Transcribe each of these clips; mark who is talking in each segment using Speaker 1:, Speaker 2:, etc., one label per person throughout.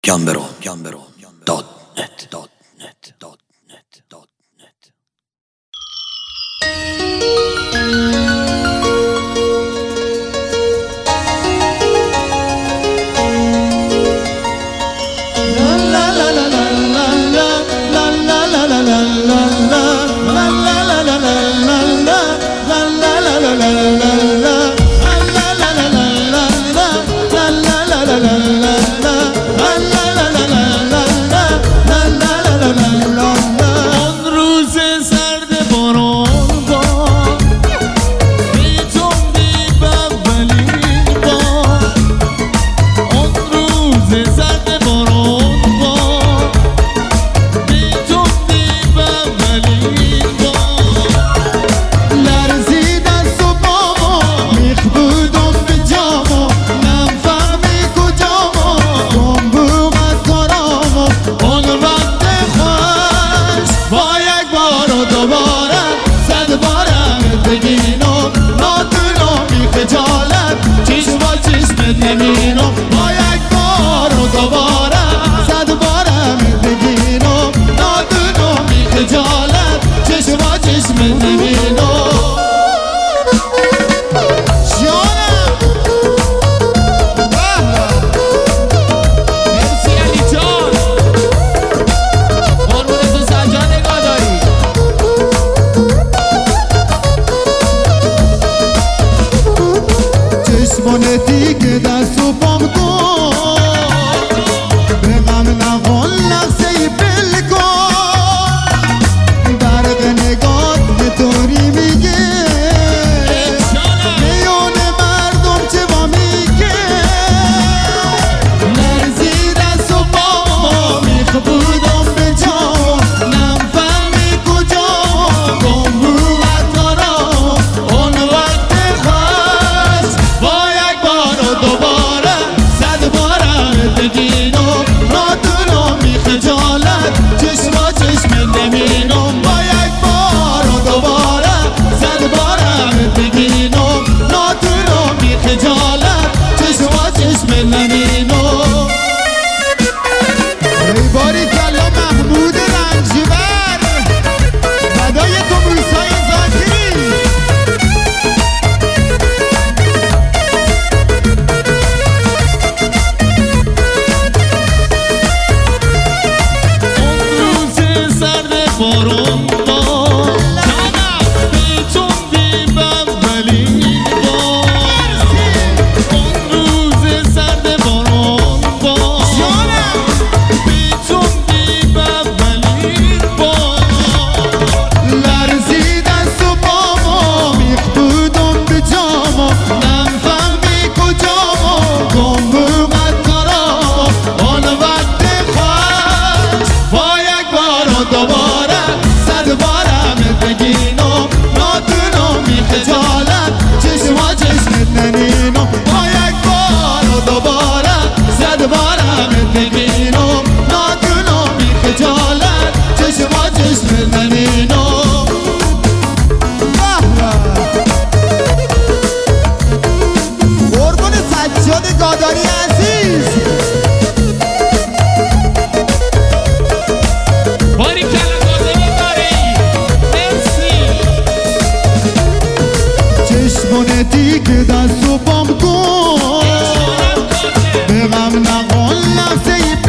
Speaker 1: دست و پام کن به غم نقل نفسه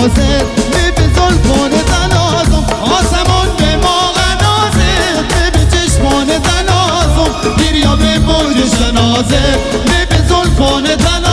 Speaker 1: شنازه به زلفان تنازم آسمون به ما غنازه به چشمان تنازم دریا به موج شنازه به زلفان تنازم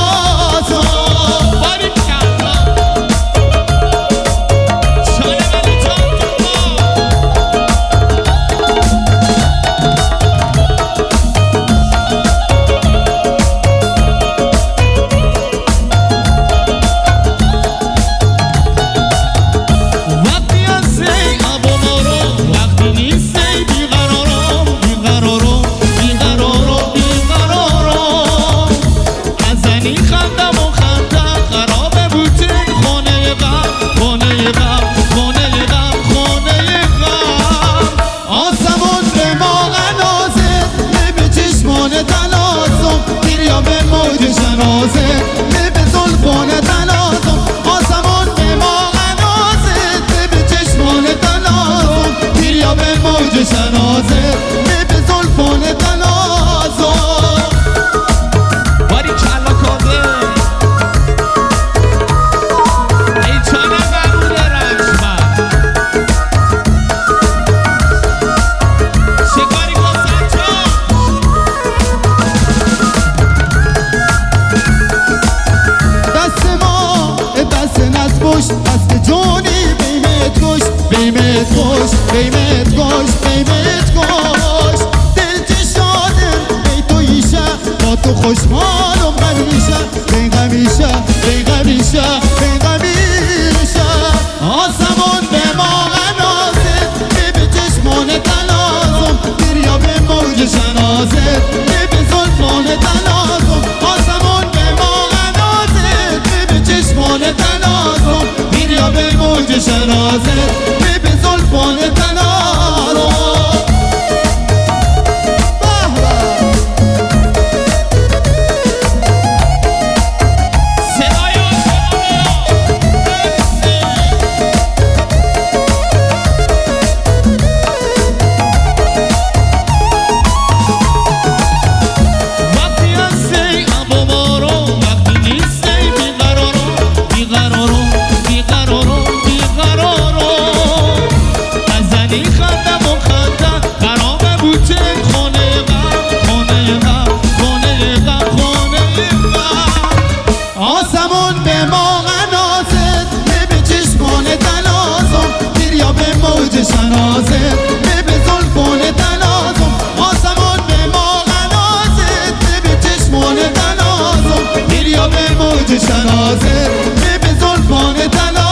Speaker 1: شنازه به زلفان تنازم
Speaker 2: باری کلا کاده ای چانه برود رشمن شکاری باسد چان
Speaker 1: دست ما دست نزبوش دست جونی بیمت گوش بیمت گوش بیمت گوش بیمت گوش دل چشادم ای تویشه با تو خوشحالم همیشه بین همیشه بین همیشه بین همیشه آسمون به ما غنازه به چشمان تنازم دریا به موج شنازه به زلفان تنازم آسمون به ما غنازه به چشمان تنازم دریا به موج شنازه به زلفان تنازم آسمون به ما غنازه به چشمان تنازم دریا به موج شنازه به زلفان تنازم آسمون به ما غنازه به چشمان تنازم دریا به موج شنازه به زلفان تنازم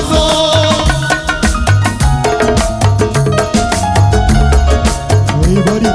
Speaker 1: ای باری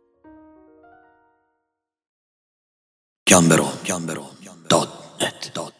Speaker 3: Gambero.net